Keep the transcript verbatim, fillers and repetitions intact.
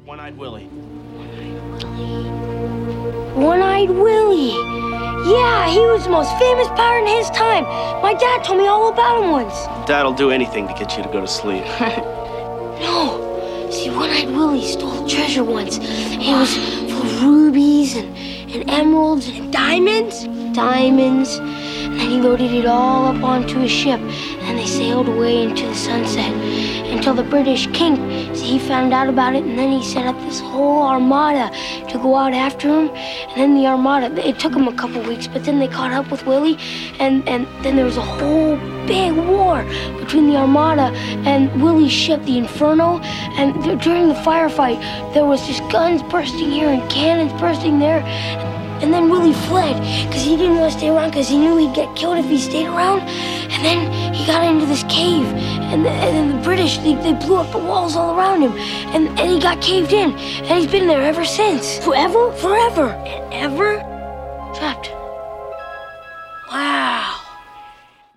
One-Eyed Willie. One-Eyed Willie. Yeah, he was the most famous pirate in his time. My dad told me all about him once. Dad'll do anything to get you to go to sleep. No. See, One-Eyed Willie stole treasure once. It was full of rubies and, and emeralds and diamonds. Diamonds. And then he loaded it all up onto a ship. And they sailed away into the sunset until the British king, see, he found out about it, and then he set up this whole armada to go out after him. And then the armada, it took him a couple weeks, but then they caught up with Willie, and, and then there was a whole big war between the armada and Willie's ship, the Inferno. And th- during the firefight, there was just guns bursting here and cannons bursting there. And then Willie fled, because he didn't want to stay around, because he knew he'd get killed if he stayed around. And then he got into this cave, and, the, and then the British, they, they blew up the walls all around him, and, and he got caved in, and he's been there ever since. Forever? Forever and ever.